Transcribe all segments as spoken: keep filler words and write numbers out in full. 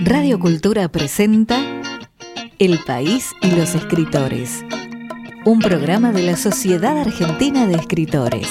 Radio Cultura presenta El País y los Escritores, un programa de la Sociedad Argentina de Escritores.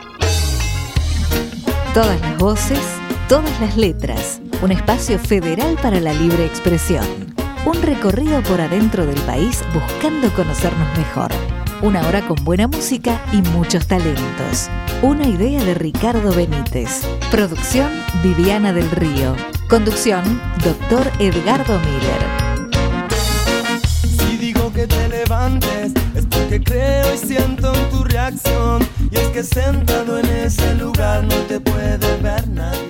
Todas las voces, todas las letras, un espacio federal para la libre expresión. Un recorrido por adentro del país buscando conocernos mejor. Una hora con buena música y muchos talentos. Una idea de Ricardo Benítez. Producción Viviana del Río. Conducción Doctor Edgardo Miller. Si digo que te levantes es porque creo y siento en tu reacción. Y es que sentado en ese lugar no te puede ver nadie.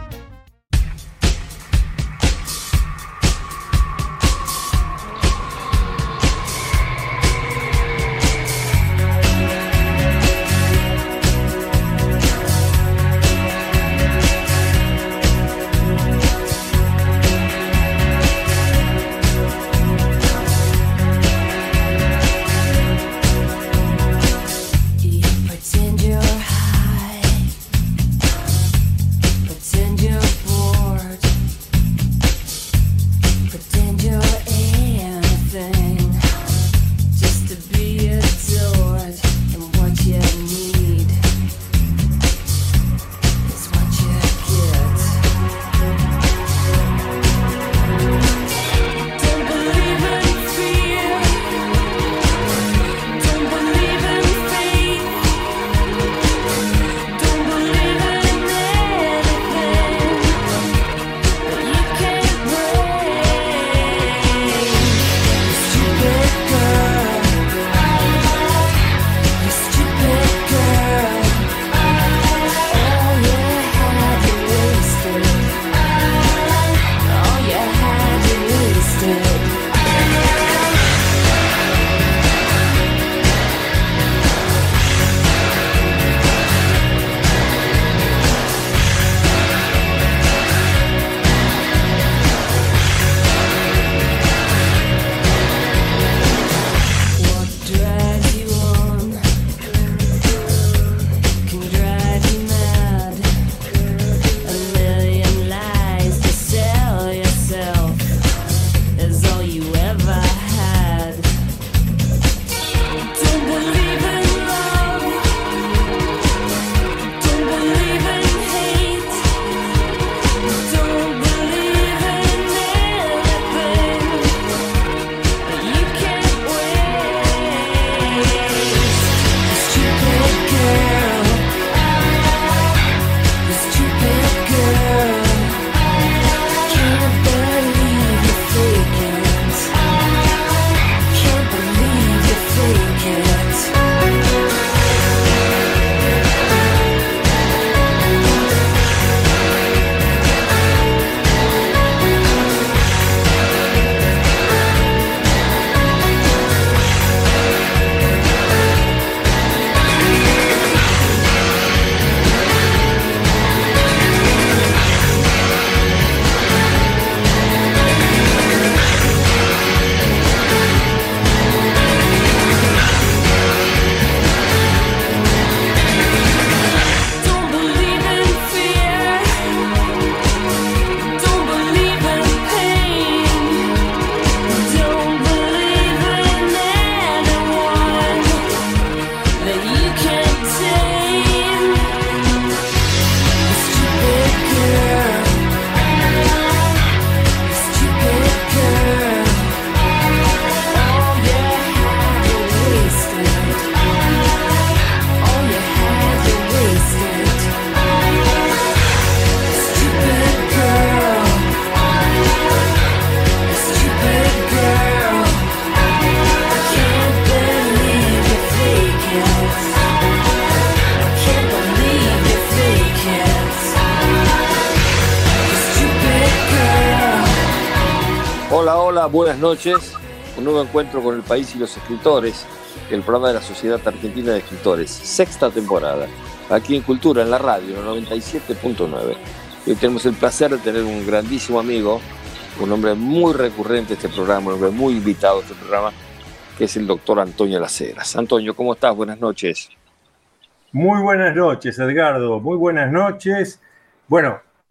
Buenas noches, un nuevo encuentro con el país y los escritores, el programa de la Sociedad Argentina de Escritores, sexta temporada, aquí en Cultura, en la radio, noventa y siete punto nueve. Hoy tenemos el placer de tener un grandísimo amigo, un hombre muy recurrente a este programa, un hombre muy invitado a este programa, que es el doctor Antonio Las Heras. Antonio, ¿cómo estás? Buenas noches. Muy buenas noches, Edgardo, muy buenas noches. Bueno,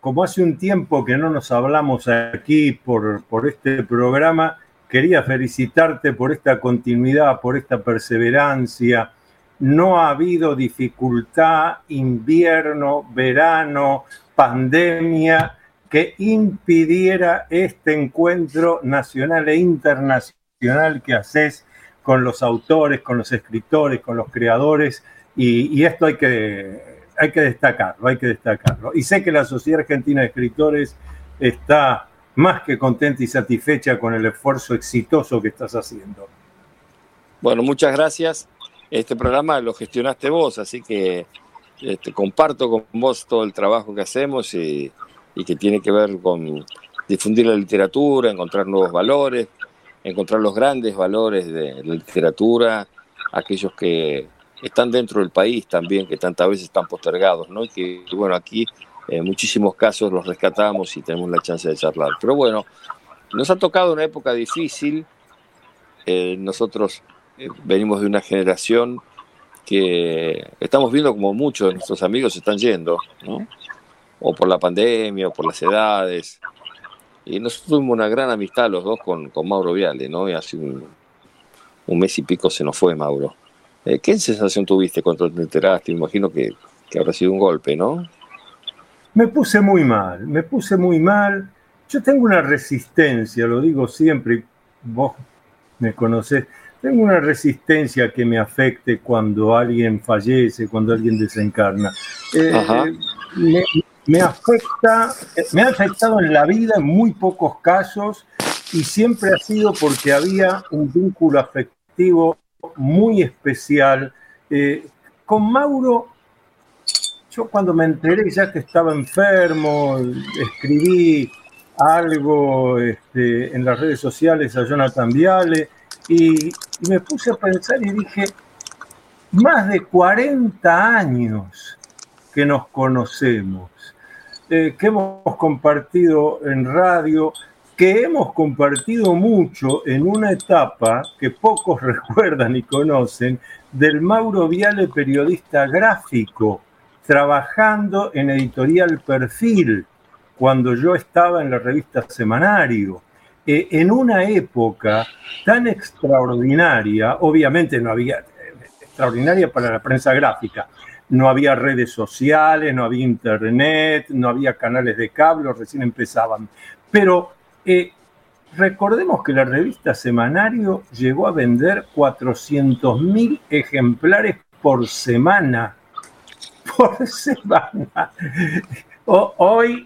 como hace un tiempo que no nos hablamos aquí por, por este programa, quería felicitarte por esta continuidad, por esta perseverancia. No ha habido dificultad, invierno, verano, pandemia, que impidiera este encuentro nacional e internacional que haces con los autores, con los escritores, con los creadores, y, y esto hay que, hay que destacarlo, hay que destacarlo. Y sé que la Sociedad Argentina de Escritores está más que contenta y satisfecha con el esfuerzo exitoso que estás haciendo. Bueno, muchas gracias. Este programa lo gestionaste vos, así que este, comparto con vos todo el trabajo que hacemos y, y que tiene que ver con difundir la literatura, encontrar nuevos valores, encontrar los grandes valores de la literatura, aquellos que están dentro del país también, que tantas veces están postergados, ¿no? Y que, bueno, aquí en muchísimos casos los rescatamos y tenemos la chance de charlar. Pero bueno, nos ha tocado una época difícil. Eh, nosotros eh, venimos de una generación que estamos viendo como muchos de nuestros amigos se están yendo, ¿no? O por la pandemia, o por las edades. Y nosotros tuvimos una gran amistad los dos con, con Mauro Viale, ¿no? Y hace un, un mes y pico se nos fue Mauro. Eh, ¿Qué sensación tuviste cuando te enteraste? Me imagino que, que habrá sido un golpe, ¿no? Me puse muy mal, me puse muy mal. Yo tengo una resistencia, lo digo siempre, vos me conocés, tengo una resistencia que me afecte cuando alguien fallece, cuando alguien desencarna. Eh, me, me afecta, me ha afectado en la vida en muy pocos casos y siempre ha sido porque había un vínculo afectivo muy especial. Eh, con Mauro, yo cuando me enteré ya que estaba enfermo, escribí algo este, en las redes sociales a Jonathan Viale y, y me puse a pensar y dije, más de cuarenta años que nos conocemos, eh, que hemos compartido en radio, que hemos compartido mucho en una etapa que pocos recuerdan y conocen, del Mauro Viale periodista gráfico, trabajando en Editorial Perfil, cuando yo estaba en la revista Semanario, eh, en una época tan extraordinaria, obviamente no había, eh, extraordinaria para la prensa gráfica, no había redes sociales, no había internet, no había canales de cable, recién empezaban, pero eh, recordemos que la revista Semanario llegó a vender cuatrocientos mil ejemplares por semana, por semana. O, hoy,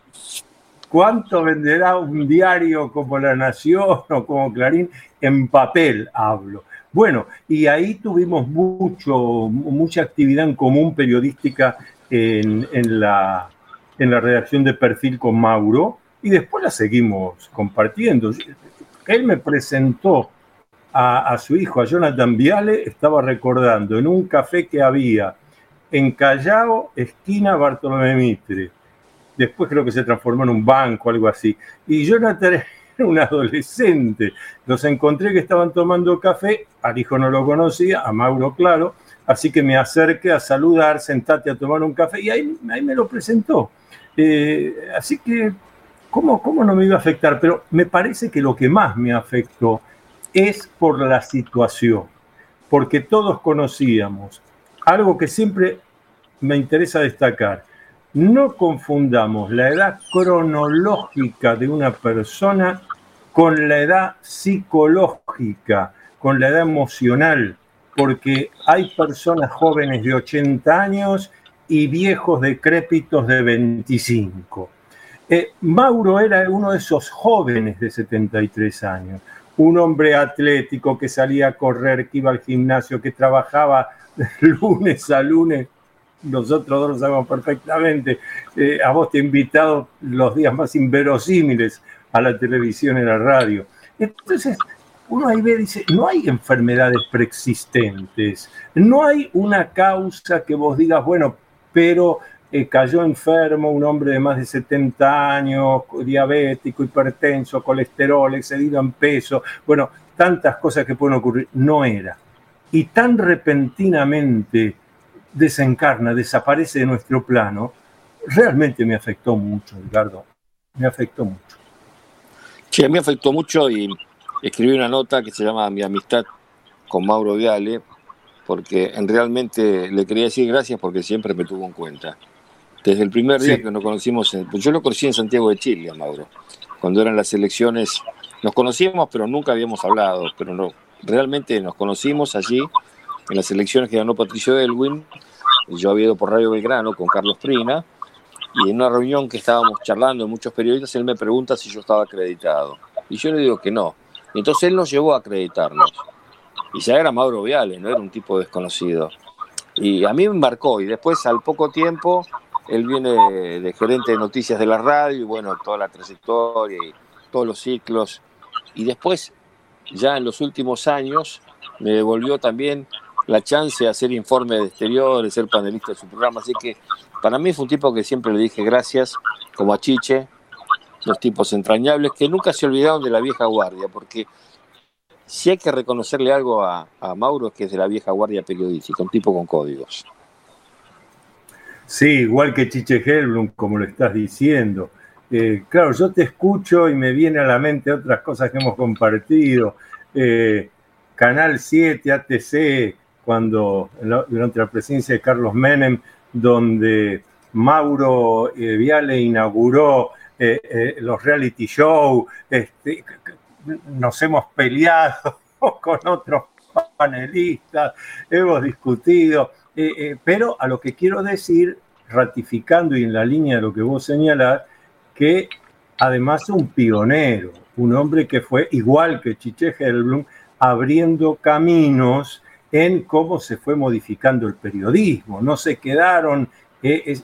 ¿cuánto venderá un diario como La Nación o como Clarín? En papel hablo. Bueno, y ahí tuvimos mucho, mucha actividad en común periodística en, en, la, en la redacción de Perfil con Mauro, y después la seguimos compartiendo. Él me presentó a, a su hijo, a Jonathan Viale, estaba recordando, en un café que había en Callao, esquina Bartolomé Mitre. Después creo que se transformó en un banco, algo así. Y Jonathan era un adolescente. Los encontré que estaban tomando café, al hijo no lo conocía, a Mauro claro, así que me acerqué a saludar, sentate a tomar un café, y ahí, ahí me lo presentó. Eh, así que, ¿cómo, ¿cómo no me iba a afectar? Pero me parece que lo que más me afectó es por la situación, porque todos conocíamos. Algo que siempre me interesa destacar, no confundamos la edad cronológica de una persona con la edad psicológica, con la edad emocional, porque hay personas jóvenes de ochenta años y viejos decrépitos de veinticinco. Eh, Mauro era uno de esos jóvenes de setenta y tres años, un hombre atlético que salía a correr, que iba al gimnasio, que trabajaba lunes a lunes. Nosotros dos lo sabemos perfectamente. Eh, a vos te he invitado los días más inverosímiles a la televisión y a la radio. Entonces, uno ahí ve y dice, no hay enfermedades preexistentes, no hay una causa que vos digas, bueno, pero eh, cayó enfermo un hombre de más de setenta años, diabético, hipertenso, colesterol, excedido en peso, bueno, tantas cosas que pueden ocurrir. No era. Y tan repentinamente desencarna, desaparece de nuestro plano, realmente me afectó mucho, Edgardo, me afectó mucho. Sí, a mí me afectó mucho y escribí una nota que se llama Mi amistad con Mauro Viale, porque realmente le quería decir gracias porque siempre me tuvo en cuenta. Desde el primer día sí. que nos conocimos, en, yo lo conocí en Santiago de Chile, a Mauro, cuando eran las elecciones, nos conocíamos pero nunca habíamos hablado, pero no, realmente nos conocimos allí, en las elecciones que ganó Patricio Aylwin. Yo había ido por Radio Belgrano con Carlos Prina, y en una reunión que estábamos charlando, muchos periodistas, él me pregunta si yo estaba acreditado. Y yo le digo que no. Y entonces él nos llevó a acreditarnos. Y ya era Mauro Viale, no era un tipo desconocido. Y a mí me marcó. Y después, al poco tiempo, él viene de gerente de noticias de la radio, y bueno, toda la trayectoria y todos los ciclos. Y después, ya en los últimos años, me devolvió también la chance de hacer informe de exteriores, ser panelista de su programa. Así que para mí fue un tipo que siempre le dije gracias, como a Chiche, dos tipos entrañables que nunca se olvidaron de la vieja guardia, porque si hay que reconocerle algo a, a Mauro es que es de la vieja guardia periodística, un tipo con códigos. Sí, igual que Chiche Helblum, como lo estás diciendo. Eh, claro, yo te escucho y me viene a la mente otras cosas que hemos compartido. Eh, Canal siete, A T C, cuando durante la presidencia de Carlos Menem, donde Mauro eh, Viale inauguró eh, eh, los reality show, este, nos hemos peleado con otros panelistas, hemos discutido, eh, eh, pero a lo que quiero decir, ratificando y en la línea de lo que vos señalás, que además un pionero, un hombre que fue, igual que Chiche Helblum, abriendo caminos en cómo se fue modificando el periodismo. No se quedaron, eh, es,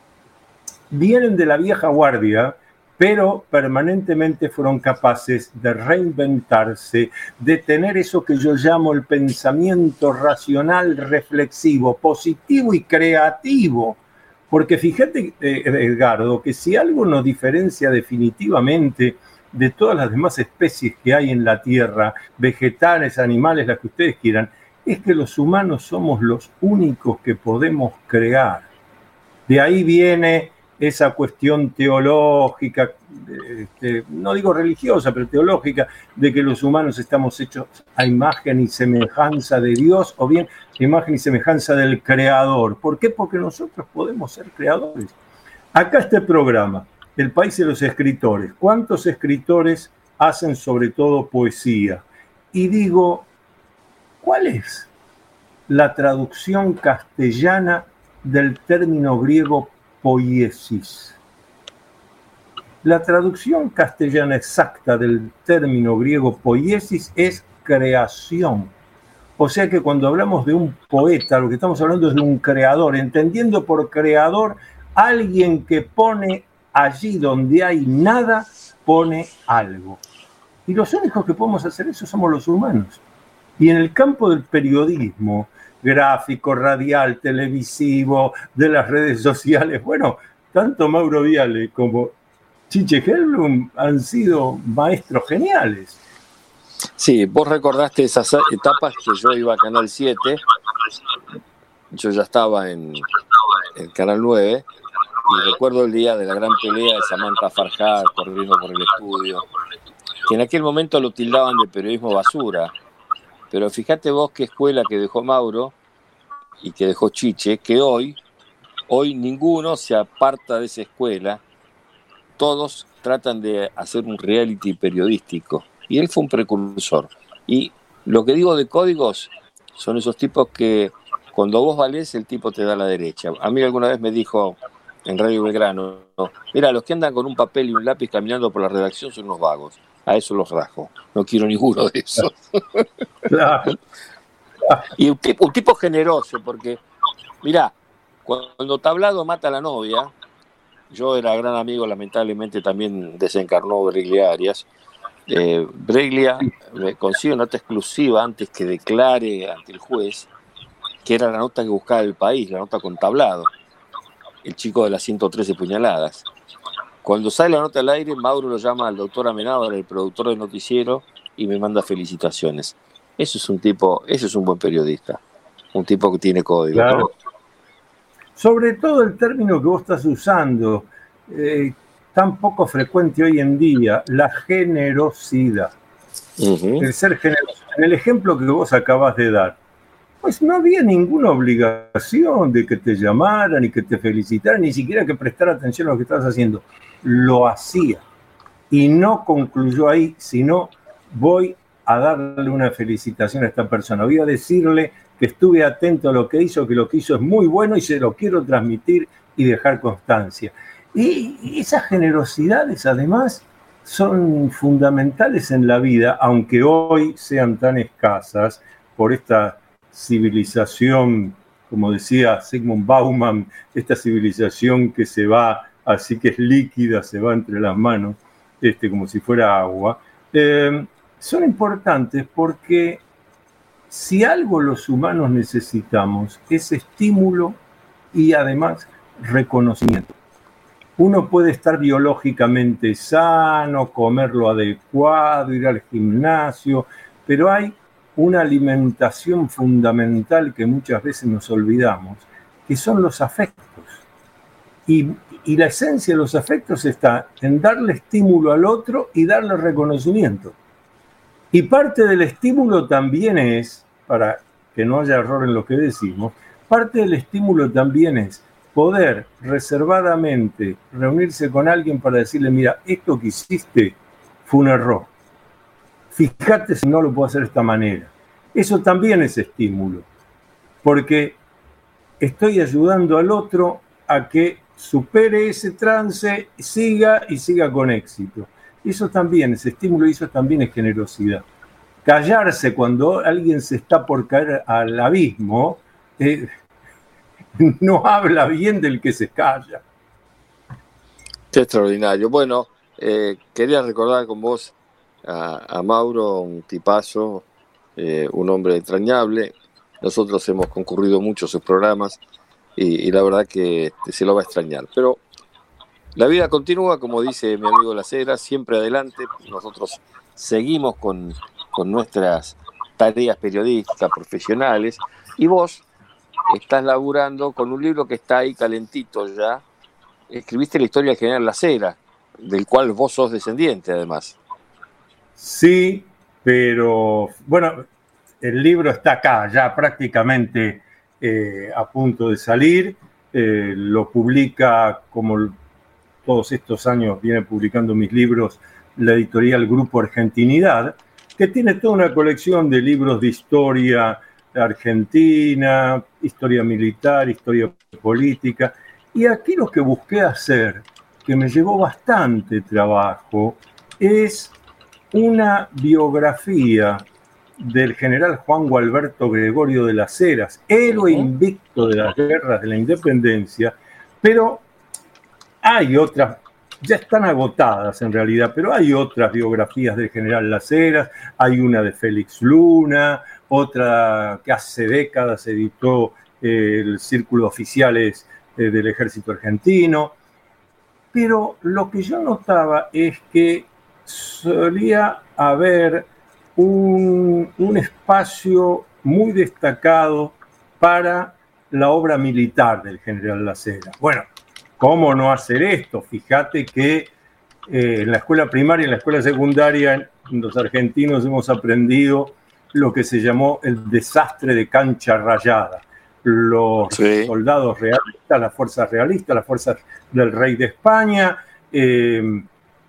vienen de la vieja guardia, pero permanentemente fueron capaces de reinventarse, de tener eso que yo llamo el pensamiento racional, reflexivo, positivo y creativo. Porque fíjate, eh, Edgardo, que si algo nos diferencia definitivamente de todas las demás especies que hay en la Tierra, vegetales, animales, las que ustedes quieran, es que los humanos somos los únicos que podemos crear. De ahí viene esa cuestión teológica, este, no digo religiosa, pero teológica, de que los humanos estamos hechos a imagen y semejanza de Dios, o bien a imagen y semejanza del Creador. ¿Por qué? Porque nosotros podemos ser creadores. Acá este programa, El País de los Escritores. ¿Cuántos escritores hacen sobre todo poesía? Y digo, ¿cuál es la traducción castellana del término griego poiesis? La traducción castellana exacta del término griego poiesis es creación. O sea que cuando hablamos de un poeta, lo que estamos hablando es de un creador, entendiendo por creador alguien que pone allí donde hay nada, pone algo. Y los únicos que podemos hacer eso somos los humanos. Y en el campo del periodismo, gráfico, radial, televisivo, de las redes sociales, bueno, tanto Mauro Viale como Chiche Helblum han sido maestros geniales. Sí, vos recordaste esas etapas que yo iba a Canal siete, yo ya estaba en, en Canal nueve, y recuerdo el día de la gran pelea de Samantha Farhad corriendo por el estudio, que en aquel momento lo tildaban de periodismo basura. Pero fíjate vos qué escuela que dejó Mauro y que dejó Chiche, que hoy, hoy ninguno se aparta de esa escuela, todos tratan de hacer un reality periodístico, y él fue un precursor. Y lo que digo de códigos son esos tipos que cuando vos valés, el tipo te da la derecha. A mí alguna vez me dijo en Radio Belgrano, mira, los que andan con un papel y un lápiz caminando por la redacción son unos vagos. A eso los rajo. No quiero ninguno de esos. Claro. Y un tipo, un tipo generoso, porque, mirá, cuando Tablado mata a la novia, yo era gran amigo, lamentablemente también desencarnó Breglia Arias. Eh, Breglia me consigue una nota exclusiva antes que declare ante el juez, que era la nota que buscaba el país, la nota con Tablado, el chico de las ciento trece puñaladas. Cuando sale la nota al aire, Mauro lo llama al doctor Amenábar, el productor del noticiero, y me manda felicitaciones. Eso es un tipo, eso es un buen periodista, un tipo que tiene código. Claro. ¿No? sobre todo el término que vos estás usando, eh, tan poco frecuente hoy en día, la generosidad. Uh-huh. El ser generoso. En el ejemplo que vos acabas de dar, pues no había ninguna obligación de que te llamaran y que te felicitaran, ni siquiera que prestara atención a lo que estabas haciendo. Lo hacía. Y no concluyó ahí, sino voy a darle una felicitación a esta persona. Voy a decirle que estuve atento a lo que hizo, que lo que hizo es muy bueno y se lo quiero transmitir y dejar constancia. Y esas generosidades, además, son fundamentales en la vida, aunque hoy sean tan escasas por esta civilización, como decía Zygmunt Bauman, esta civilización que se va, así que es líquida, se va entre las manos, este, como si fuera agua. Eh, son importantes porque si algo los humanos necesitamos es estímulo y además reconocimiento. Uno puede estar biológicamente sano, comer lo adecuado, ir al gimnasio, pero hay una alimentación fundamental que muchas veces nos olvidamos, que son los afectos. Y, y la esencia de los afectos está en darle estímulo al otro y darle reconocimiento. Y parte del estímulo también es, para que no haya error en lo que decimos, parte del estímulo también es poder reservadamente reunirse con alguien para decirle, mira, esto que hiciste fue un error. Fíjate si no lo puedo hacer de esta manera. Eso también es estímulo, porque estoy ayudando al otro a que supere ese trance, siga y siga con éxito. Eso también es estímulo y eso también es generosidad. Callarse cuando alguien se está por caer al abismo, eh, no habla bien del que se calla. Qué extraordinario. Bueno, eh, quería recordar con vos a, a Mauro, un tipazo, eh, un hombre entrañable. Nosotros hemos concurrido mucho a sus programas y, y la verdad que se lo va a extrañar. Pero la vida continúa, como dice mi amigo Las Heras, siempre adelante. Nosotros seguimos con, con nuestras tareas periodísticas, profesionales, y vos estás laburando con un libro que está ahí calentito ya. Escribiste la historia del general Las Heras, del cual vos sos descendiente, además. Sí, pero bueno, el libro está acá, ya prácticamente eh, a punto de salir. Eh, lo publica, como todos estos años viene publicando mis libros, la editorial Grupo Argentinidad, que tiene toda una colección de libros de historia argentina, historia militar, historia política. Y aquí lo que busqué hacer, que me llevó bastante trabajo, es una biografía del general Juan Gualberto Gregorio de las Heras, héroe invicto de las guerras de la independencia, pero hay otras, ya están agotadas en realidad, pero hay otras biografías del general Las Heras, hay una de Félix Luna, otra que hace décadas editó eh, el Círculo de Oficiales eh, del Ejército Argentino. Pero lo que yo notaba es que solía haber un, un espacio muy destacado para la obra militar del general Las Heras. Bueno, ¿cómo no hacer esto? Fíjate que eh, en la escuela primaria y en la escuela secundaria los argentinos hemos aprendido lo que se llamó el desastre de Cancha Rayada. Los sí. soldados realistas, las fuerzas realistas, las fuerzas del rey de España, eh,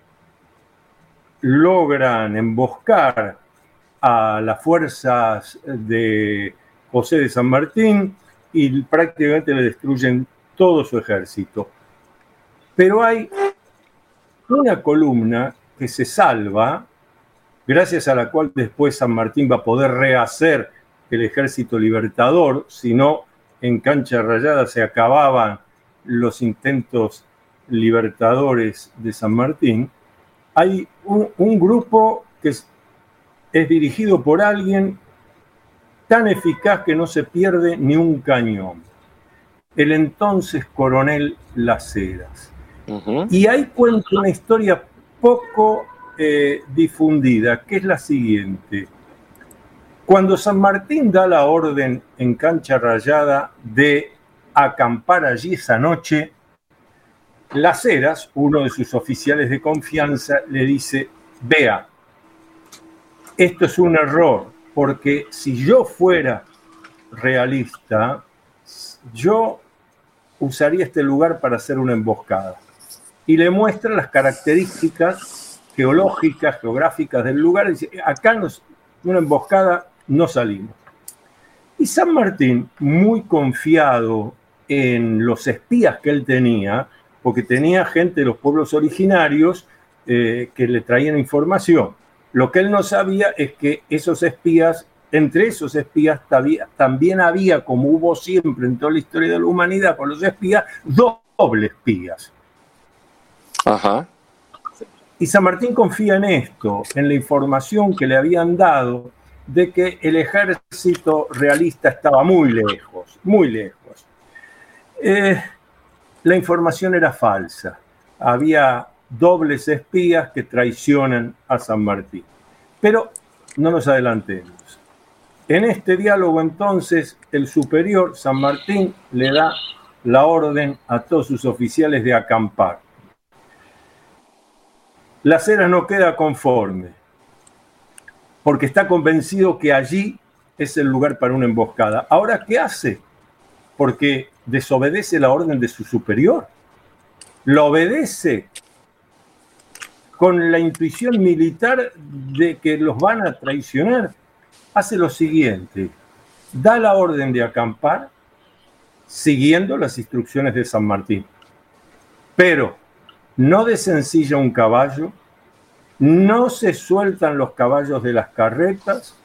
logran emboscar a las fuerzas de José de San Martín y prácticamente le destruyen todo su ejército. Pero hay una columna que se salva, gracias a la cual después San Martín va a poder rehacer el ejército libertador, si no, en Cancha Rayada se acababan los intentos libertadores de San Martín. Hay un, un grupo que es, es dirigido por alguien tan eficaz que no se pierde ni un cañón, el entonces coronel Las Heras. Uh-huh. Y ahí cuenta una historia poco eh, difundida, que es la siguiente. Cuando San Martín da la orden en Cancha Rayada de a acampar allí esa noche, Las Heras, uno de sus oficiales de confianza, le dice: vea, esto es un error, porque si yo fuera realista, yo usaría este lugar para hacer una emboscada. Y le muestra las características geológicas, geográficas del lugar, y dice: acá nos, una emboscada no salimos. Y San Martín, muy confiado en los espías que él tenía, porque tenía gente de los pueblos originarios eh, que le traían información. Lo que él no sabía es que esos espías, entre esos espías tabia, también había, como hubo siempre en toda la historia de la humanidad con los espías, doble espías. Ajá. Y San Martín confía en esto, en la información que le habían dado de que el ejército realista estaba muy lejos, muy lejos. Eh, la información era falsa. Había dobles espías que traicionan a San Martín. Pero no nos adelantemos. En este diálogo, entonces, el superior San Martín le da la orden a todos sus oficiales de acampar. Las Heras no queda conforme, porque está convencido que allí es el lugar para una emboscada. Ahora, ¿qué hace? Porque desobedece la orden de su superior. Lo obedece con la intuición militar de que los van a traicionar. Hace lo siguiente: da la orden de acampar siguiendo las instrucciones de San Martín. Pero no desencilla un caballo, no se sueltan los caballos de las carretas,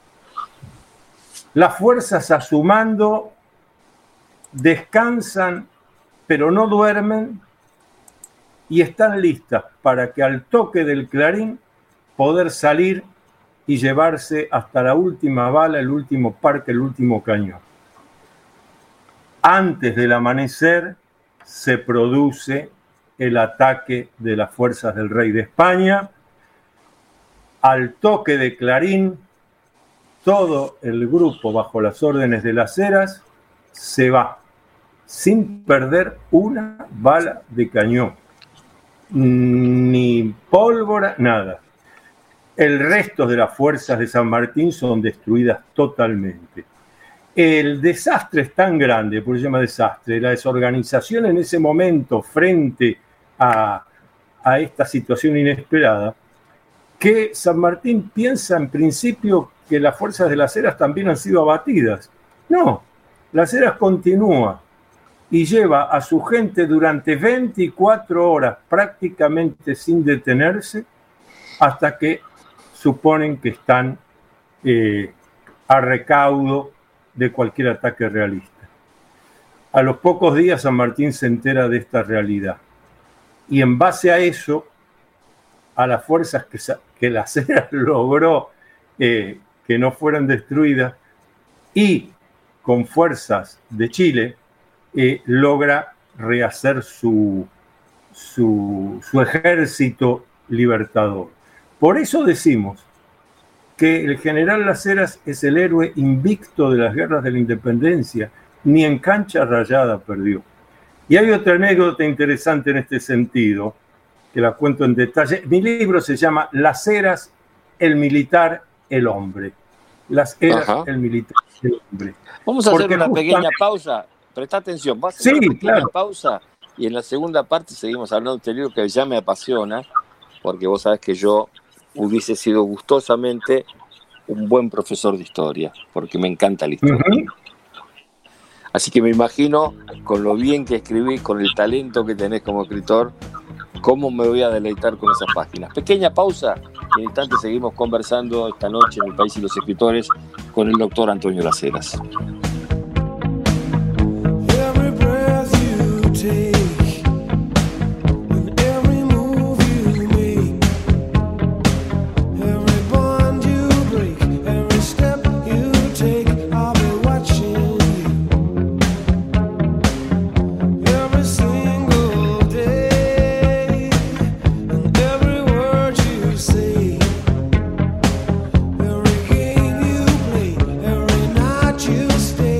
las fuerzas a su mando descansan, pero no duermen, y están listas para que al toque del clarín poder salir y llevarse hasta la última bala, el último parque, el último cañón. Antes del amanecer se produce el ataque de las fuerzas del rey de España. Al toque de clarín, todo el grupo, bajo las órdenes de Las Heras, se va, sin perder una bala de cañón, ni pólvora, nada. El resto de las fuerzas de San Martín son destruidas totalmente. El desastre es tan grande, por eso se llama desastre, la desorganización en ese momento frente a, a esta situación inesperada, que San Martín piensa en principio que las fuerzas de Las Heras también han sido abatidas. No, Las Heras continúa y lleva a su gente durante veinticuatro horas prácticamente sin detenerse hasta que suponen que están eh, a recaudo de cualquier ataque realista. A los pocos días San Martín se entera de esta realidad y en base a eso, a las fuerzas que, que Las Heras logró eh, que no fueran destruidas y con fuerzas de Chile eh, logra rehacer su, su, su ejército libertador. Por eso decimos que el general Las Heras es el héroe invicto de las guerras de la independencia, ni en cancha rayada perdió. Y hay otra anécdota interesante en este sentido, que la cuento en detalle. Mi libro se llama Las Heras, el militar, el hombre. Las Heras, Ajá. el militar, el hombre. Vamos a Porque hacer una justamente... pequeña pausa. Presta atención, vamos a hacer sí, una pequeña claro. pausa y en la segunda parte seguimos hablando de este libro que ya me apasiona, porque vos sabés que yo hubiese sido gustosamente un buen profesor de historia, porque me encanta la historia. Uh-huh. Así que me imagino, con lo bien que escribís, con el talento que tenés como escritor, cómo me voy a deleitar con esas páginas. Pequeña pausa, y en instante seguimos conversando esta noche en El País y los Escritores con el doctor Antonio Las Heras. You stay.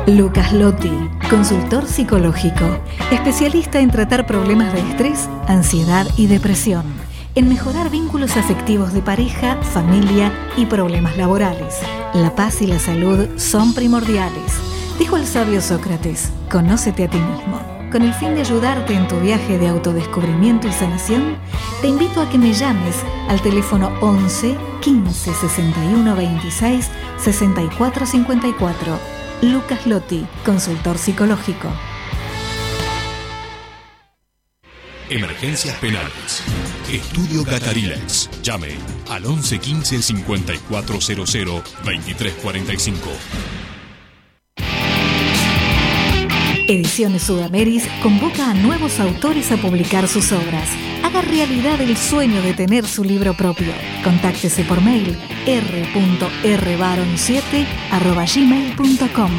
Lucas Lotti, consultor psicológico, especialista en tratar problemas de estrés, ansiedad y depresión, en mejorar vínculos afectivos de pareja, familia y problemas laborales. La paz y la salud son primordiales. Dijo el sabio Sócrates, conócete a ti mismo. Con el fin de ayudarte en tu viaje de autodescubrimiento y sanación, te invito a que me llames al teléfono once, quince, sesenta y uno, veintiséis, sesenta y cuatro cincuenta y cuatro. Lucas Lotti, consultor psicológico. Emergencias penales. Estudio Catarilex. Llame al once quince cincuenta y cuatro cero cero veintitrés cuarenta y cinco. Ediciones Sudameris convoca a nuevos autores a publicar sus obras. Haga realidad el sueño de tener su libro propio. Contáctese por mail r punto r baron siete arroba gmail punto com.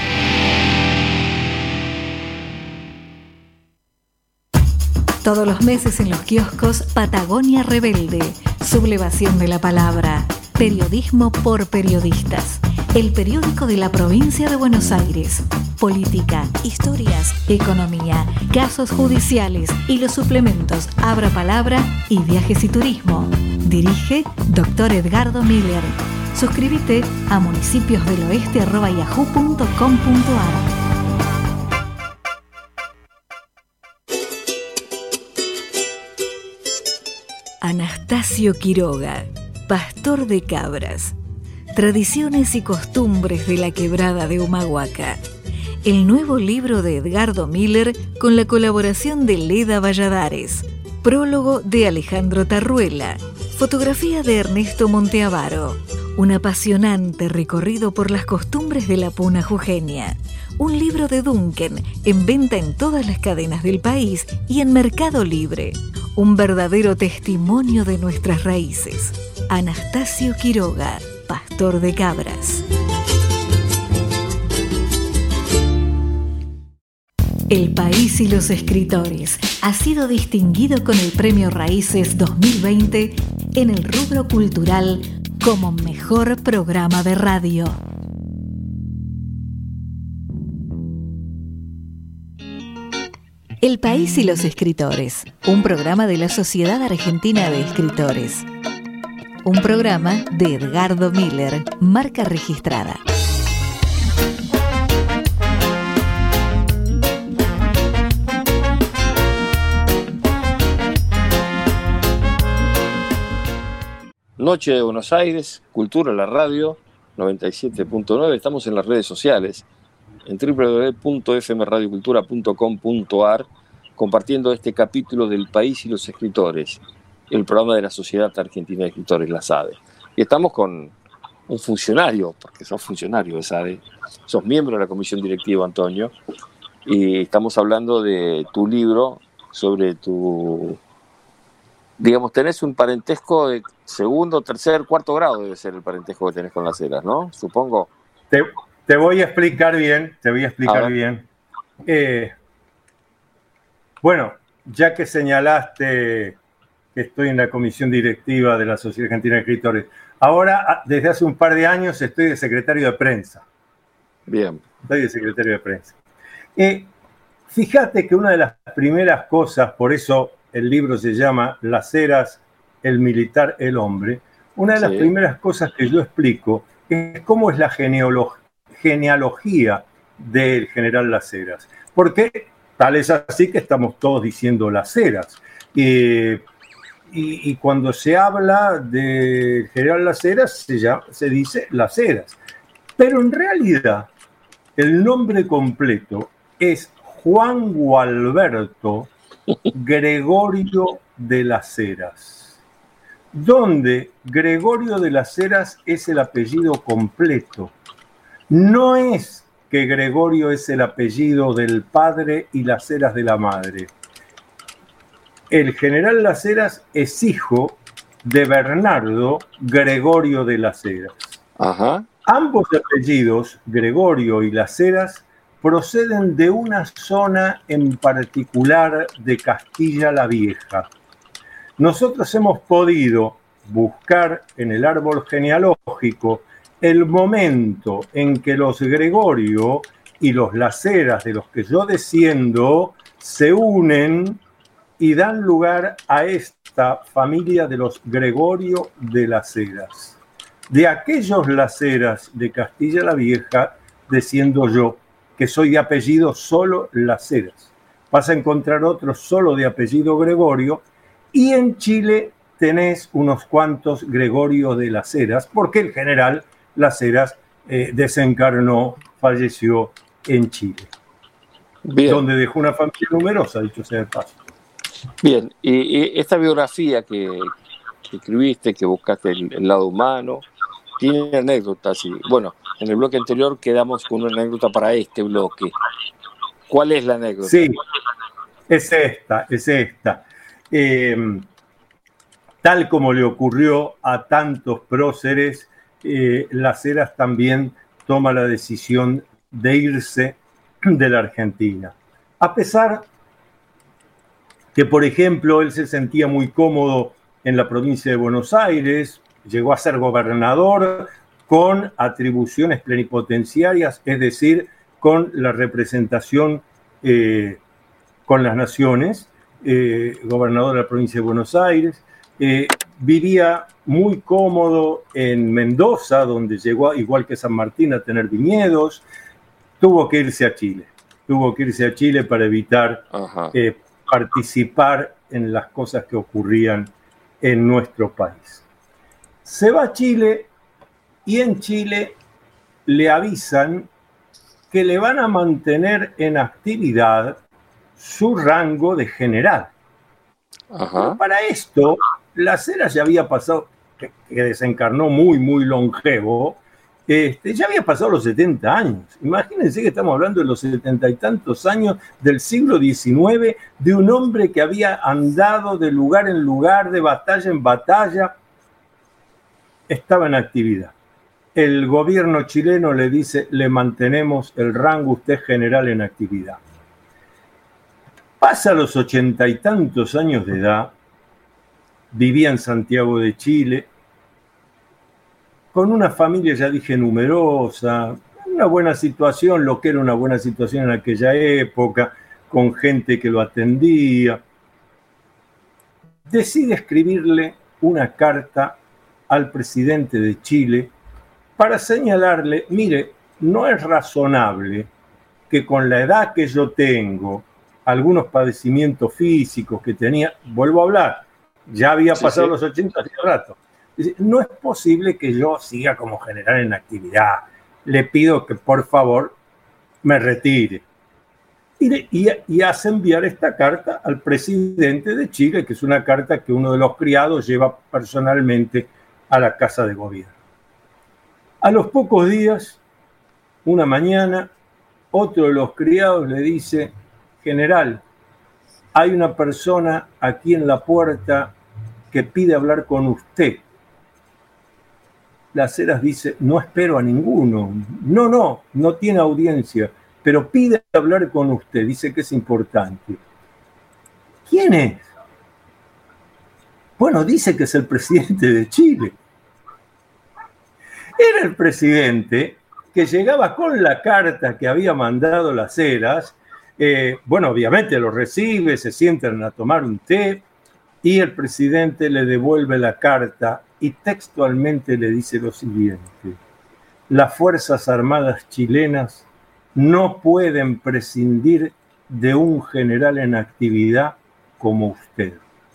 Todos los meses en los kioscos Patagonia Rebelde. Sublevación de la palabra. Periodismo por periodistas. El periódico de la provincia de Buenos Aires. Política, historias, economía, casos judiciales y los suplementos Abra Palabra y Viajes y Turismo. Dirige doctor Edgardo Miller. Suscríbete a municipiosdeloeste arroba yahoo punto com punto ar. Anastasio Quiroga, pastor de cabras. Tradiciones y costumbres de la quebrada de Humahuaca. El nuevo libro de Edgardo Miller con la colaboración de Leda Valladares. Prólogo de Alejandro Tarruela. Fotografía de Ernesto Monteavaro. Un apasionante recorrido por las costumbres de la puna jujeña. Un libro de Duncan en venta en todas las cadenas del país y en Mercado Libre. Un verdadero testimonio de nuestras raíces. Anastasio Quiroga, pastor de cabras. El País y los Escritores ha sido distinguido con el Premio Raíces dos mil veinte en el rubro cultural como mejor programa de radio. El País y los Escritores, un programa de la Sociedad Argentina de Escritores. Un programa de Edgardo Miller, marca registrada. Noche de Buenos Aires, Cultura, la radio, noventa y siete punto nueve. Estamos en las redes sociales, en doble u doble u doble u punto f m radio cultura punto com punto a r, compartiendo este capítulo del País y los Escritores, el programa de la Sociedad Argentina de Escritores, la SADE. Y estamos con un funcionario, porque sos funcionario de SADE, sos miembro de la comisión directiva, Antonio, y estamos hablando de tu libro sobre tu... Digamos, tenés un parentesco de segundo, tercer, cuarto grado, debe ser el parentesco que tenés con las Heras, ¿no? Supongo. Te, te voy a explicar bien, te voy a explicar a bien. Eh, bueno, ya que señalaste que estoy en la comisión directiva de la Sociedad Argentina de Escritores, ahora, desde hace un par de años, estoy de secretario de prensa. Bien. Estoy de secretario de prensa. Eh, fíjate que una de las primeras cosas, por eso el libro se llama Las Heras, el militar, el hombre. Una de las sí. primeras cosas que yo explico es cómo es la genealog- genealogía del general Las Heras. Porque tal es así que estamos todos diciendo Las Heras. Eh, y, y cuando se habla del general Las Heras, se, llama, se dice Las Heras. Pero en realidad, el nombre completo es Juan Gualberto Gregorio de las Heras, donde Gregorio de las Heras es el apellido completo. No es que Gregorio es el apellido del padre y las Heras de la madre. El general Las Heras es hijo de Bernardo Gregorio de las Heras. Ajá. Ambos apellidos, Gregorio y Las Heras, proceden de una zona en particular de Castilla la Vieja. Nosotros hemos podido buscar en el árbol genealógico el momento en que los Gregorio y los Las Heras de los que yo desciendo se unen y dan lugar a esta familia de los Gregorio de Las Heras. De aquellos Las Heras de Castilla la Vieja desciendo yo, que soy de apellido solo Las Heras. Vas a encontrar otros solo de apellido Gregorio, y en Chile tenés unos cuantos Gregorio de Las Heras, porque el general Las Heras eh, desencarnó, falleció en Chile. Bien. Donde dejó una familia numerosa, dicho sea de paso. Bien, y, y esta biografía que, que escribiste, que buscaste el, el lado humano, tiene anécdotas. Y, bueno, en el bloque anterior quedamos con una anécdota para este bloque. ¿Cuál es la anécdota? Sí, es esta, es esta. Eh, tal como le ocurrió a tantos próceres, eh, Las Heras también toma la decisión de irse de la Argentina. A pesar que, por ejemplo, él se sentía muy cómodo en la provincia de Buenos Aires, llegó a ser gobernador con atribuciones plenipotenciarias, es decir, con la representación eh, con las naciones, eh, gobernador de la provincia de Buenos Aires, eh, vivía muy cómodo en Mendoza, donde llegó, igual que San Martín, a tener viñedos. Tuvo que irse a Chile, tuvo que irse a Chile para evitar eh, participar en las cosas que ocurrían en nuestro país. Se va a Chile y en Chile le avisan que le van a mantener en actividad su rango de general. Ajá. Para esto, Las Heras ya había pasado, que, que desencarnó muy, muy longevo, este, ya había pasado los setenta años. Imagínense que estamos hablando de los setenta y tantos años del siglo diecinueve, de un hombre que había andado de lugar en lugar, de batalla en batalla, estaba en actividad. El gobierno chileno le dice, le mantenemos el rango, usted general en actividad. Pasa los ochenta y tantos años de edad, vivía en Santiago de Chile, con una familia, ya dije, numerosa, una buena situación, lo que era una buena situación en aquella época, con gente que lo atendía. Decide escribirle una carta al presidente de Chile para señalarle, mire, no es razonable que con la edad que yo tengo, algunos padecimientos físicos que tenía, vuelvo a hablar, ya había pasado sí, sí. los ochenta hace rato. Dice, no es posible que yo siga como general en actividad. Le pido que por favor me retire. Y, de, y, y hace enviar esta carta al presidente de Chile, que es una carta que uno de los criados lleva personalmente a la Casa de Gobierno. A los pocos días, una mañana, otro de los criados le dice, general, hay una persona aquí en la puerta que pide hablar con usted. Las Heras dice, no espero a ninguno. No, no, no tiene audiencia, pero pide hablar con usted. Dice que es importante. ¿Quién es? Bueno, dice que es el presidente de Chile. Era el presidente que llegaba con la carta que había mandado Las Heras. Eh, bueno, obviamente lo recibe, se sientan a tomar un té y el presidente le devuelve la carta y textualmente le dice lo siguiente: las Fuerzas Armadas chilenas no pueden prescindir de un general en actividad como usted.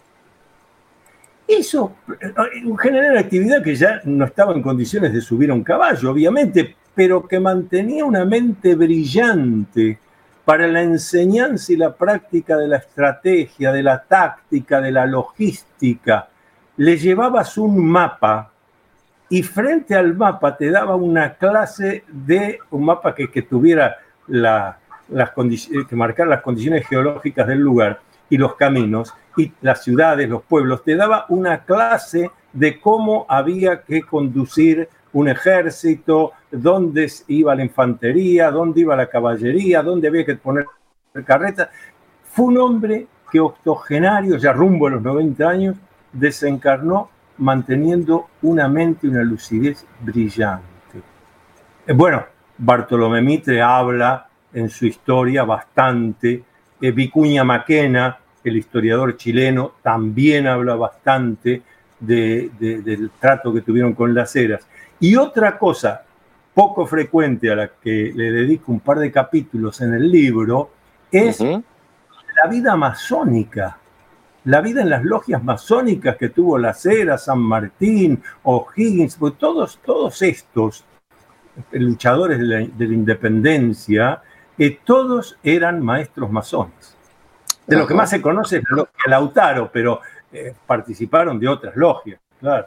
Eso, un general en actividad que ya no estaba en condiciones de subir a un caballo, obviamente, pero que mantenía una mente brillante para la enseñanza y la práctica de la estrategia, de la táctica, de la logística. Le llevabas un mapa y frente al mapa te daba una clase de un mapa que, que tuviera la, las condiciones, que marcar las condiciones geológicas del lugar y los caminos y las ciudades, los pueblos. Te daba una clase de cómo había que conducir un ejército, dónde iba la infantería, dónde iba la caballería, dónde había que poner carretas. Fue un hombre que octogenario, ya rumbo a los noventa años, desencarnó manteniendo una mente y una lucidez brillante. Bueno, Bartolomé Mitre habla en su historia bastante. Eh, Vicuña Maquena, el historiador chileno, también habla bastante de, de, del trato que tuvieron con las Heras. Y otra cosa poco frecuente a la que le dedico un par de capítulos en el libro es uh-huh. la vida masónica, la vida en las logias masónicas que tuvo las Heras, San Martín, O'Higgins, pues todos, todos estos luchadores de la, de la independencia, eh, todos eran maestros masones. De lo que más se conoce es la logia Lautaro, pero eh, participaron de otras logias, claro.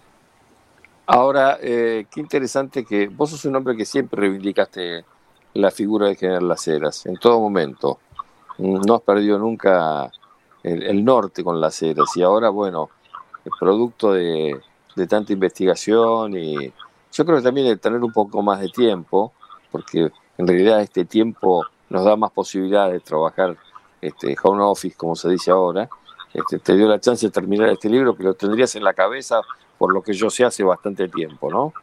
Ahora, eh, qué interesante que vos sos un hombre que siempre reivindicaste la figura del general Las Heras, en todo momento. No has perdido nunca el, el norte con Las Heras, y ahora, bueno, el producto de, de tanta investigación, y yo creo que también de tener un poco más de tiempo, porque en realidad este tiempo nos da más posibilidades de trabajar este, home office, como se dice ahora. Este, te dio la chance de terminar este libro, que lo tendrías en la cabeza, por lo que yo sé, hace bastante tiempo, ¿no?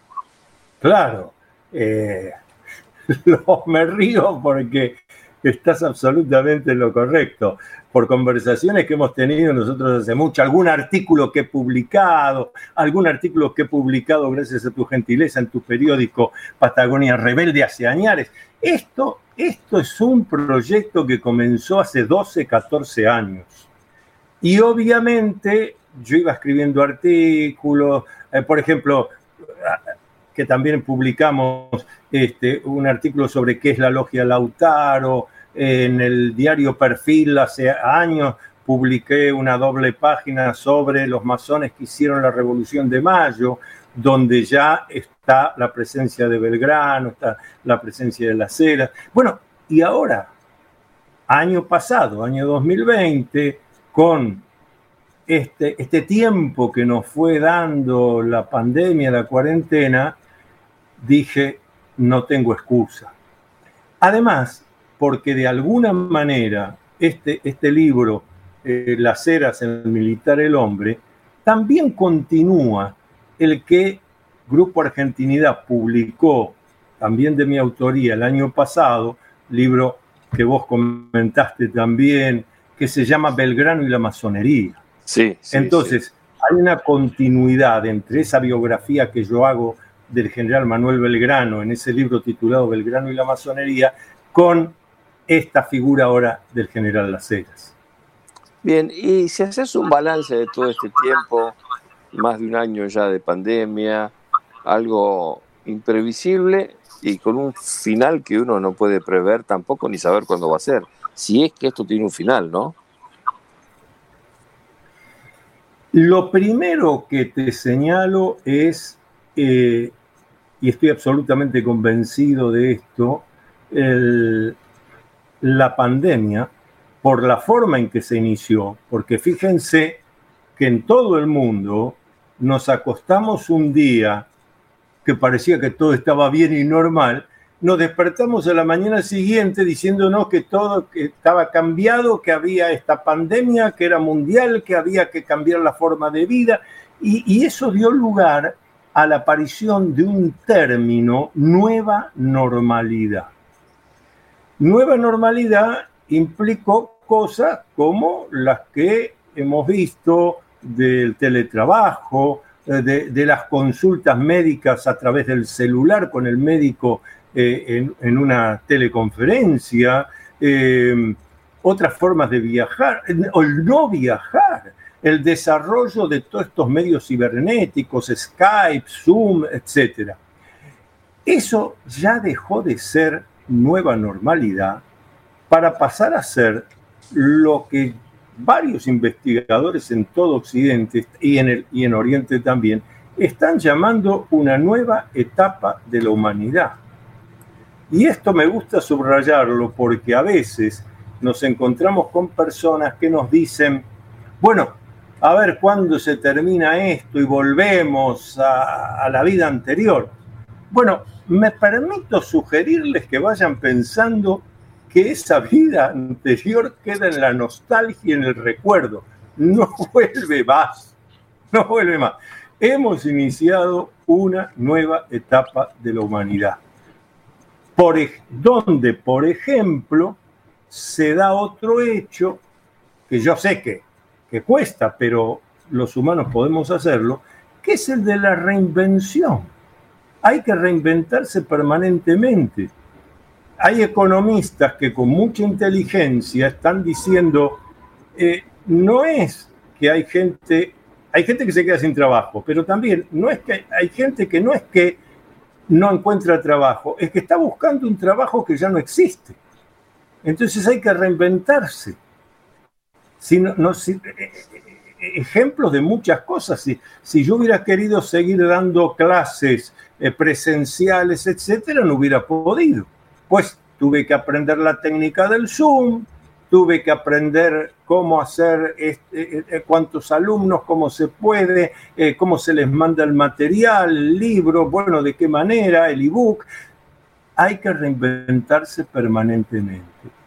Claro. Eh, lo, me río porque estás absolutamente en lo correcto. Por conversaciones que hemos tenido nosotros hace mucho, algún artículo que he publicado, algún artículo que he publicado gracias a tu gentileza en tu periódico Patagonia Rebelde hace años. Esto, esto es un proyecto que comenzó hace doce, catorce años. Y obviamente yo iba escribiendo artículos, eh, por ejemplo, que también publicamos este, un artículo sobre qué es la logia Lautaro. En el diario Perfil hace años publiqué una doble página sobre los masones que hicieron la Revolución de Mayo, donde ya está la presencia de Belgrano, está la presencia de Las Heras. Bueno, y ahora, año pasado, año dos mil veinte, con este, este tiempo que nos fue dando la pandemia, la cuarentena, dije, no tengo excusa. Además, porque de alguna manera este, este libro, eh, Las Heras, el militar, el hombre, también continúa el que Grupo Argentinidad publicó, también de mi autoría, el año pasado, libro que vos comentaste también, que se llama Belgrano y la masonería. Sí, sí, Entonces, sí. Hay una continuidad entre esa biografía que yo hago del general Manuel Belgrano, en ese libro titulado Belgrano y la masonería, con esta figura ahora del general Las Heras. Bien, y si haces un balance de todo este tiempo, más de un año ya de pandemia, algo imprevisible y con un final que uno no puede prever tampoco ni saber cuándo va a ser, si es que esto tiene un final, ¿no? Lo primero que te señalo es, eh, y estoy absolutamente convencido de esto, el, la pandemia, por la forma en que se inició, porque fíjense que en todo el mundo nos acostamos un día que parecía que todo estaba bien y normal, nos despertamos a la mañana siguiente diciéndonos que todo que estaba cambiado, que había esta pandemia, que era mundial, que había que cambiar la forma de vida, y, y eso dio lugar a la aparición de un término, nueva normalidad. Nueva normalidad implicó cosas como las que hemos visto del teletrabajo, de, de las consultas médicas a través del celular con el médico eh, en, en una teleconferencia, eh, otras formas de viajar, o el no viajar, el desarrollo de todos estos medios cibernéticos, Skype, Zoom, etcétera. Eso ya dejó de ser nueva normalidad para pasar a ser lo que varios investigadores en todo Occidente y en, el, y en Oriente también están llamando una nueva etapa de la humanidad. Y esto me gusta subrayarlo porque a veces nos encontramos con personas que nos dicen, bueno, a ver cuándo se termina esto y volvemos a, a la vida anterior. Bueno, me permito sugerirles que vayan pensando que esa vida anterior queda en la nostalgia y en el recuerdo. No vuelve más, no vuelve más. Hemos iniciado una nueva etapa de la humanidad. por, donde, por ejemplo, se da otro hecho que yo sé que, que cuesta, pero los humanos podemos hacerlo, que es el de la reinvención. Hay que reinventarse permanentemente. Hay economistas que con mucha inteligencia están diciendo, eh, no es que hay gente, hay gente que se queda sin trabajo, pero también no es que hay gente que no es que no encuentra trabajo, es que está buscando un trabajo que ya no existe. Entonces hay que reinventarse. Si no, no, si, eh, ejemplos de muchas cosas. Si, si yo hubiera querido seguir dando clases eh, presenciales, etcétera, no hubiera podido. Pues tuve que aprender la técnica del Zoom, tuve que aprender cómo hacer, este, eh, cuántos alumnos, cómo se puede, eh, cómo se les manda el material, el libro, bueno, de qué manera, el ebook. Hay que reinventarse permanentemente.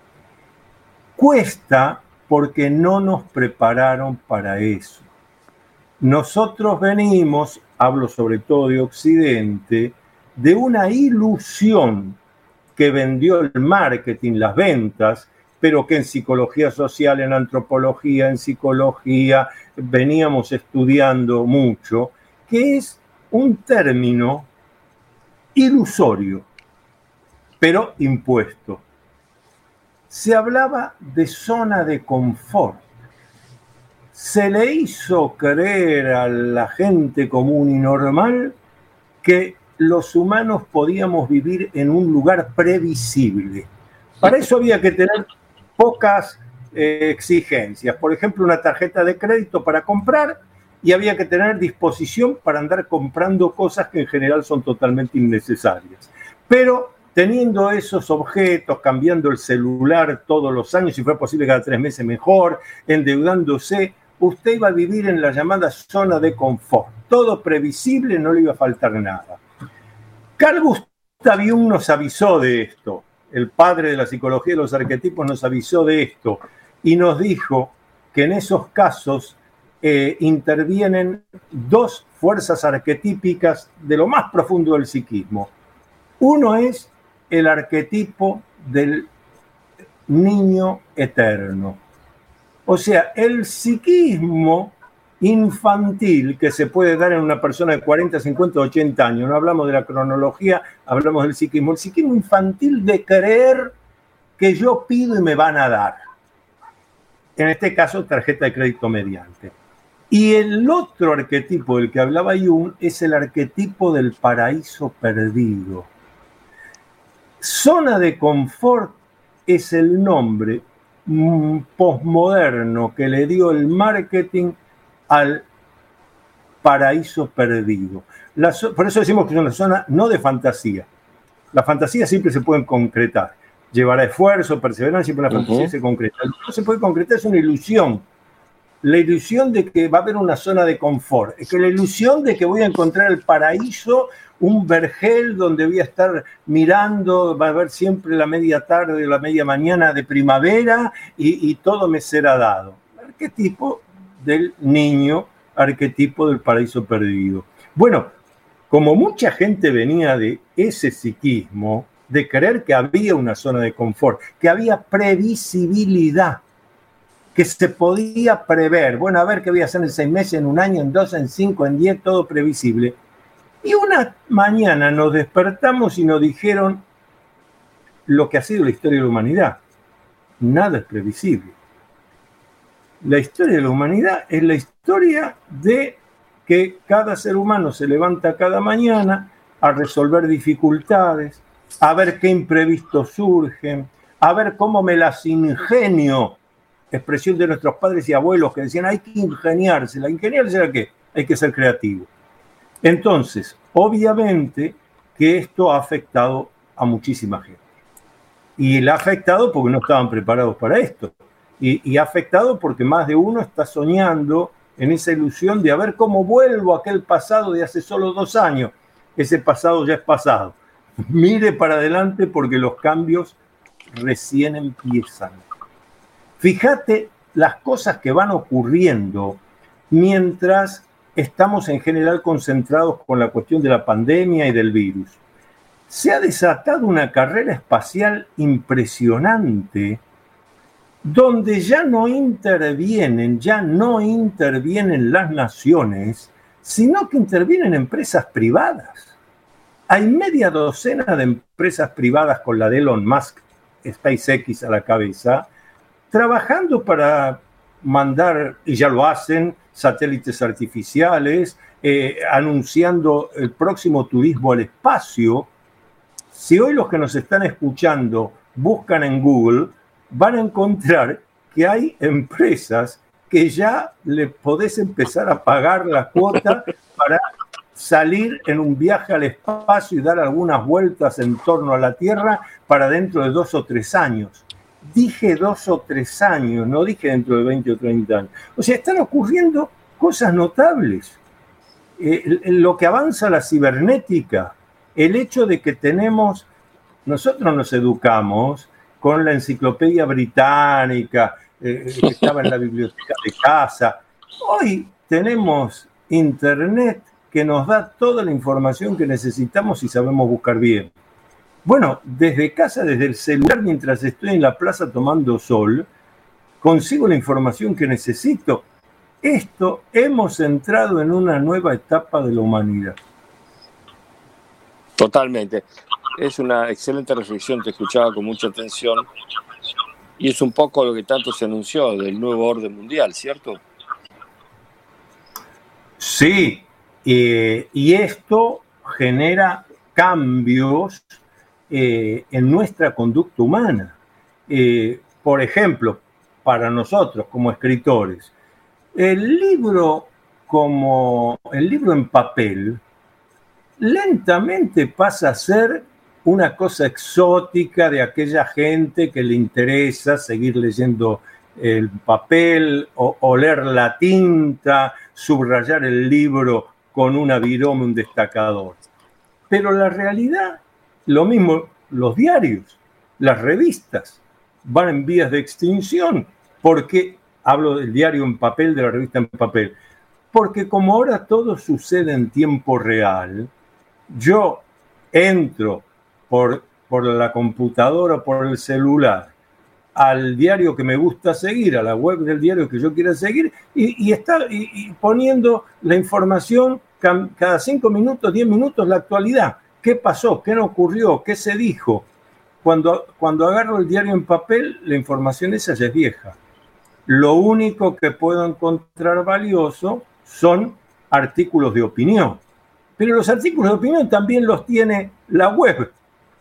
Cuesta porque no nos prepararon para eso. Nosotros venimos, hablo sobre todo de Occidente, de una ilusión que vendió el marketing, las ventas, pero que en psicología social, en antropología, en psicología, veníamos estudiando mucho, que es un término ilusorio, pero impuesto. Se hablaba de zona de confort. Se le hizo creer a la gente común y normal que los humanos podíamos vivir en un lugar previsible. Para eso había que tener pocas eh, exigencias. Por ejemplo, una tarjeta de crédito para comprar, y había que tener disposición para andar comprando cosas que en general son totalmente innecesarias. Pero teniendo esos objetos, cambiando el celular todos los años, si fue posible cada tres meses mejor, endeudándose, usted iba a vivir en la llamada zona de confort. Todo previsible, no le iba a faltar nada. Carl Gustav Jung nos avisó de esto. El padre de la psicología de los arquetipos nos avisó de esto y nos dijo que en esos casos eh, intervienen dos fuerzas arquetípicas de lo más profundo del psiquismo. Uno es el arquetipo del niño eterno. O sea, el psiquismo infantil que se puede dar en una persona de cuarenta, cincuenta, ochenta años. No hablamos de la cronología, hablamos del psiquismo. El psiquismo infantil de creer que yo pido y me van a dar. En este caso, tarjeta de crédito mediante. Y el otro arquetipo del que hablaba Jung es el arquetipo del paraíso perdido. Zona de confort es el nombre posmoderno que le dio el marketing al paraíso perdido. La, por eso decimos que es una zona no de fantasía. La fantasía siempre se puede concretar. Llevará esfuerzo, perseverancia, pero la uh-huh. fantasía se concreta. Lo que no se puede concretar es una ilusión. La ilusión de que va a haber una zona de confort. Es que la ilusión de que voy a encontrar el paraíso, un vergel donde voy a estar mirando, va a haber siempre la media tarde, la media mañana de primavera y, y todo me será dado. Arquetipo del niño, arquetipo del paraíso perdido. Bueno, como mucha gente venía de ese psiquismo, de creer que había una zona de confort, que había previsibilidad, que se podía prever, bueno, a ver qué voy a hacer en seis meses, en un año, en dos, en cinco, en diez, todo previsible. Y una mañana nos despertamos y nos dijeron lo que ha sido la historia de la humanidad. Nada es previsible. La historia de la humanidad es la historia de que cada ser humano se levanta cada mañana a resolver dificultades, a ver qué imprevistos surgen, a ver cómo me las ingenio. Expresión de nuestros padres y abuelos que decían hay que ingeniarse. ¿La ingeniarse era qué? Hay que ser creativo. Entonces, obviamente que esto ha afectado a muchísima gente. Y la ha afectado porque no estaban preparados para esto. Y, y ha afectado porque más de uno está soñando en esa ilusión de a ver cómo vuelvo a aquel pasado de hace solo dos años. Ese pasado ya es pasado. Mire para adelante porque los cambios recién empiezan. Fíjate las cosas que van ocurriendo mientras estamos en general concentrados con la cuestión de la pandemia y del virus. se ha desatado una carrera espacial impresionante donde ya no intervienen, ya no intervienen las naciones, sino que intervienen empresas privadas. Hay media docena de empresas privadas con la de Elon Musk, SpaceX a la cabeza, trabajando para mandar, y ya lo hacen, satélites artificiales, eh, anunciando el próximo turismo al espacio. Si hoy los que nos están escuchando buscan en Google, van a encontrar que hay empresas que ya le podés empezar a pagar la cuota para salir en un viaje al espacio y dar algunas vueltas en torno a la Tierra para dentro de dos o tres años. Dije dos o tres años, no dije dentro de veinte o treinta años. O sea, están ocurriendo cosas notables. Eh, lo que avanza la cibernética, el hecho de que tenemos, nosotros nos educamos con la enciclopedia británica, eh, que estaba en la biblioteca de casa. Hoy tenemos internet que nos da toda la información que necesitamos y sabemos buscar bien. Bueno, desde casa, desde el celular, mientras estoy en la plaza tomando sol, consigo la información que necesito. Esto, hemos entrado en una nueva etapa de la humanidad. Totalmente. Es una excelente reflexión, te escuchaba con mucha atención. Y es un poco lo que tanto se anunció del nuevo orden mundial, ¿cierto? Sí, eh, y esto genera cambios eh, en nuestra conducta humana. Eh, por ejemplo, para nosotros como escritores, el libro como el libro en papel lentamente pasa a ser una cosa exótica de aquella gente que le interesa seguir leyendo el papel, o, o leer la tinta, subrayar el libro con una virome, un destacador. Pero la realidad, lo mismo los diarios, las revistas, van en vías de extinción. Porque hablo del diario en papel, de la revista en papel. Porque como ahora todo sucede en tiempo real, yo entro por, por la computadora o por el celular al diario que me gusta seguir, a la web del diario que yo quiera seguir, y, y está y, y poniendo la información cada cinco minutos, diez minutos, la actualidad. ¿Qué pasó? ¿Qué no ocurrió? ¿Qué se dijo? Cuando, cuando agarro el diario en papel, la información esa ya es vieja. Lo único que puedo encontrar valioso son artículos de opinión. Pero los artículos de opinión también los tiene la web.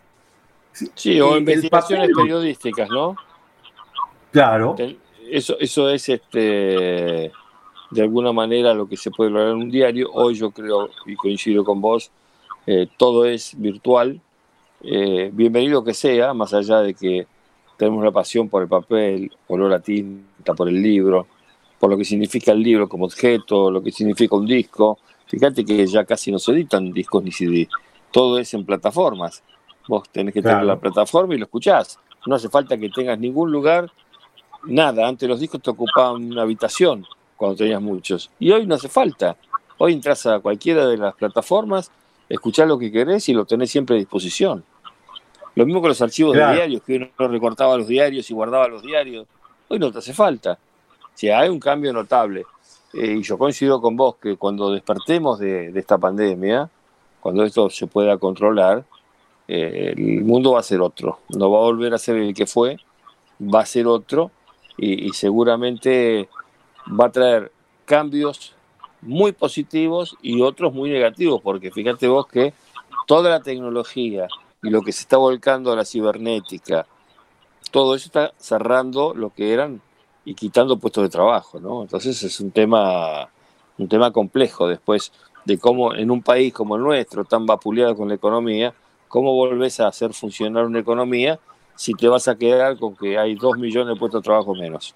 Sí, o investigaciones periodísticas, ¿no? Claro. Eso, eso es este de alguna manera lo que se puede lograr en un diario. Hoy yo creo, y coincido con vos, eh, todo es virtual. Eh, bienvenido que sea, más allá de que tenemos la pasión por el papel, por la tinta, por el libro, por lo que significa el libro como objeto, lo que significa un disco. Fíjate que ya casi no se editan discos ni C D, todo es en plataformas. Vos tenés que Claro. tener la plataforma y lo escuchás. No hace falta que tengas ningún lugar, nada. Antes los discos te ocupaban una habitación cuando tenías muchos. Y hoy no hace falta. Hoy entras a cualquiera de las plataformas, escuchás lo que querés y lo tenés siempre a disposición. Lo mismo con los archivos Claro. de diarios, que uno recortaba los diarios y guardaba los diarios. Hoy no te hace falta. O sea, hay un cambio notable. Eh, y yo coincido con vos que cuando despertemos de, de esta pandemia, cuando esto se pueda controlar, eh, el mundo va a ser otro. No va a volver a ser el que fue, va a ser otro y, y seguramente va a traer cambios muy positivos y otros muy negativos, porque fíjate vos que toda la tecnología y lo que se está volcando a la cibernética, todo eso está cerrando lo que eran y quitando puestos de trabajo, ¿no? Entonces es un tema, un tema complejo después de cómo en un país como el nuestro, tan vapuleado con la economía, cómo volvés a hacer funcionar una economía si te vas a quedar con que hay dos millones de puestos de trabajo menos.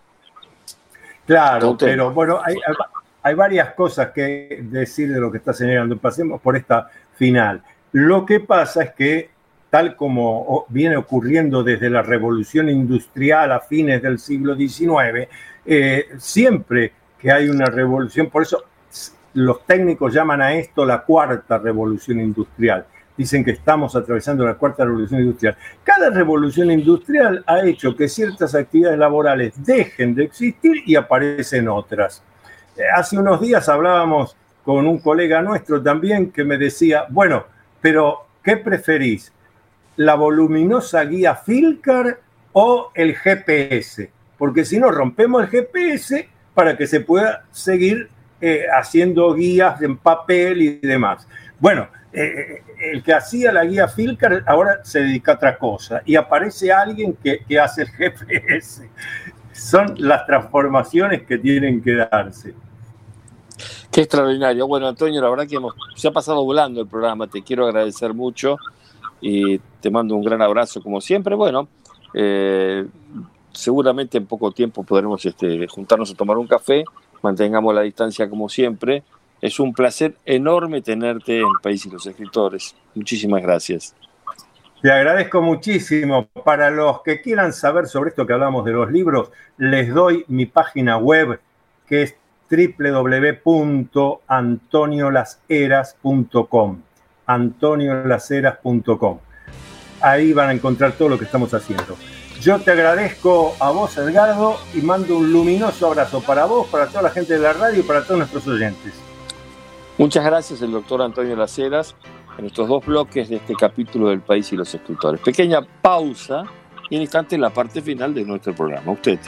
Claro, Entonces, pero bueno, hay, hay, hay varias cosas que decir de lo que está señalando. Pasemos por esta final. Lo que pasa es que, tal como viene ocurriendo desde la revolución industrial a fines del siglo diecinueve, eh, siempre que hay una revolución, por eso los técnicos llaman a esto la cuarta revolución industrial, dicen que estamos atravesando la cuarta revolución industrial. Cada revolución industrial ha hecho que ciertas actividades laborales dejen de existir y aparecen otras. Hace unos días hablábamos con un colega nuestro también que me decía, bueno, pero ¿qué preferís? ¿La voluminosa guía Filcar o el G P S? Porque si no, rompemos el G P S para que se pueda seguir eh, haciendo guías en papel y demás. Bueno, eh, el que hacía la guía Filcar ahora se dedica a otra cosa y aparece alguien que, que hace el G P S. Son las transformaciones que tienen que darse. Qué extraordinario. Bueno, Antonio, la verdad que hemos, se ha pasado volando el programa. Te quiero agradecer mucho y te mando un gran abrazo como siempre. Bueno, eh, seguramente en poco tiempo podremos este, juntarnos a tomar un café, mantengamos la distancia como siempre. Es un placer enorme tenerte en País y los Escritores. Muchísimas gracias. Te agradezco muchísimo. Para los que quieran saber sobre esto que hablamos de los libros, les doy mi página web, que es doble u doble u doble u punto antonio las heras punto com. antonio las heras punto com. Ahí van a encontrar todo lo que estamos haciendo. Yo te agradezco a vos, Edgardo, y mando un luminoso abrazo para vos, para toda la gente de la radio y para todos nuestros oyentes. Muchas gracias, el doctor Antonio Las Heras, en estos dos bloques de este capítulo del País y los Escritores. Pequeña pausa y en instante en la parte final de nuestro programa. Usted.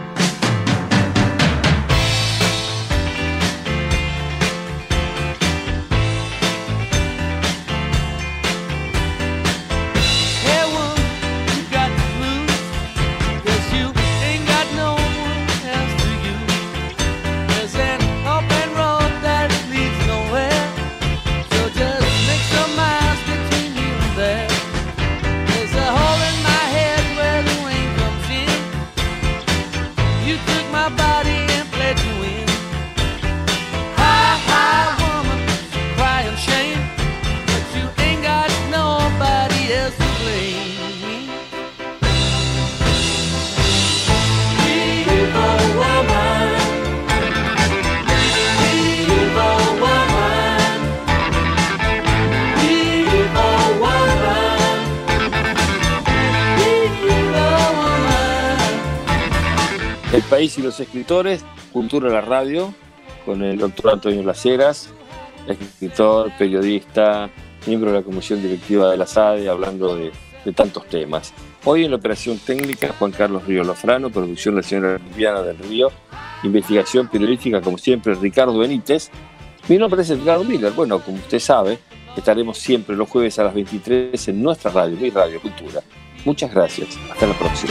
El País y los Escritores, Cultura de la Radio, con el doctor Antonio Las Heras, escritor, periodista, miembro de la Comisión Directiva de la S A D E, hablando de, de tantos temas. Hoy en la operación técnica, Juan Carlos Río Lofrano, producción la señora Viviana del Río, investigación periodística, como siempre, Ricardo Benítez. Mi nombre es Edgardo Miller. Bueno, como usted sabe, estaremos siempre los jueves a las veintitrés en nuestra radio, mi Radio Cultura. Muchas gracias. Hasta la próxima.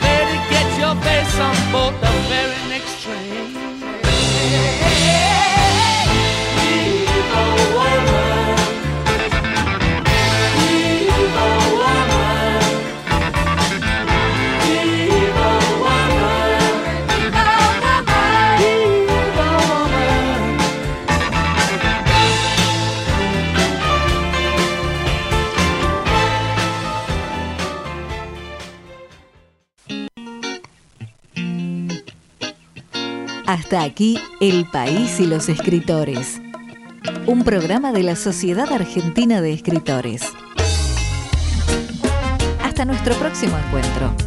Hasta aquí El País y los Escritores, un programa de la Sociedad Argentina de Escritores. Hasta nuestro próximo encuentro.